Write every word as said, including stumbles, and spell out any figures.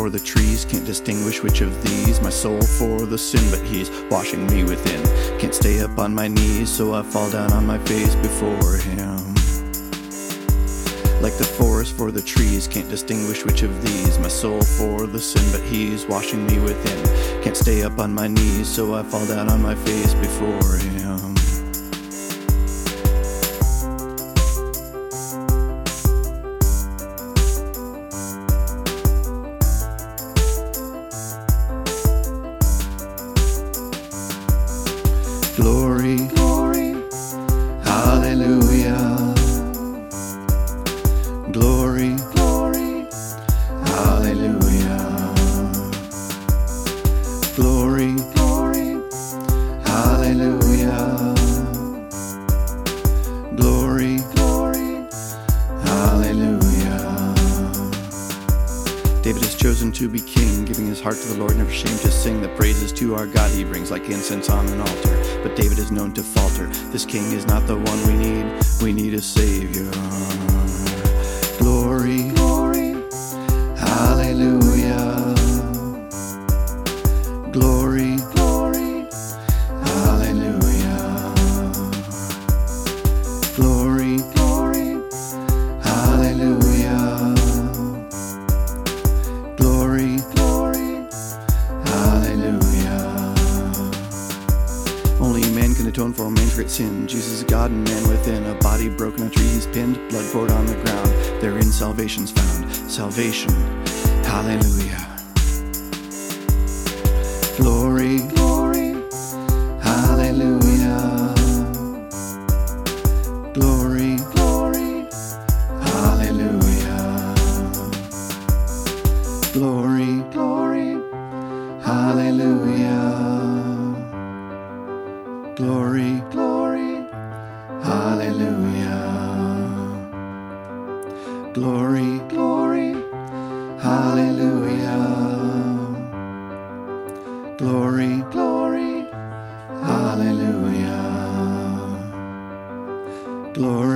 for the trees, can't distinguish which of these. My soul for the sin, but he's washing me within. Can't stay up on my knees, so I fall down on my face before him. Like the forest for the trees, can't distinguish which of these. My soul for the sin, but he's washing me within. Can't stay up on my knees, so I fall down on my face before him. Glory, glory, hallelujah. Glory, glory, hallelujah. Glory, glory, hallelujah. Glory, glory, hallelujah. David is chosen to be king, giving his heart to the Lord, never ashamed to sing the praises to our God he brings like incense on an altar. But David is known to falter. This king is not the one we need. We need a savior. Glory, glory, hallelujah. Glory, glory, hallelujah. Glory, glory, hallelujah. Glory, glory, hallelujah. Only a man can atone for all man's great sin. Jesus is God and man within. A body broken, a tree he's pinned, blood poured on the ground. Therein salvation's found. Salvation, hallelujah. Glory, glory, hallelujah. Glory, glory, hallelujah. Glory, glory, hallelujah. Glory, glory, hallelujah. Glory, glory, hallelujah. Glory, glory, hallelujah. Glory.